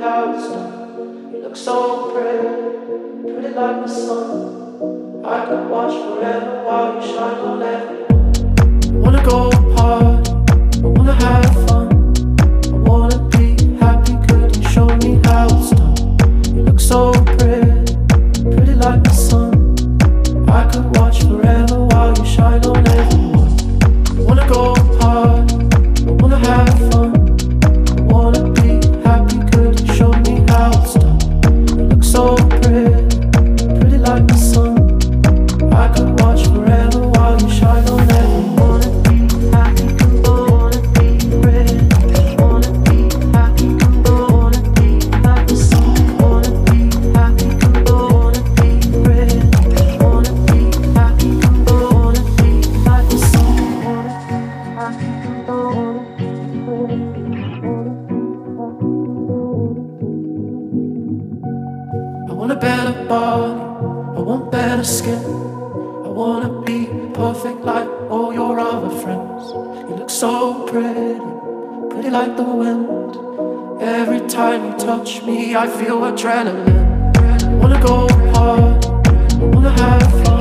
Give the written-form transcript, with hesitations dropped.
how it's done. You look so pretty, pretty like the sun. I could watch forever while you shine on everyone. I wanna go party, I wanna have fun. I wanna be happy, could you show me how it's done? You look so pretty, pretty like the sun. I could watch forever while you shine on everyone. I wanna go party, I wanna have fun. I wanna be happy, could you show me how it's done? You look so pretty, pretty like the sun. I could watch forever while you shine on everyone. Wanna be happy, wanna be pretty. Wanna be happy, wanna be like the sun. Wanna be happy, wanna be pretty. Wanna be happy, wanna be like the sun. Wanna be happy, wanna be pretty. I want a better body, I want better skin. I wanna be perfect like all your other friends. You look so pretty, pretty like the wind. Every time you touch me, I feel adrenaline. I wanna go hard, I wanna have fun.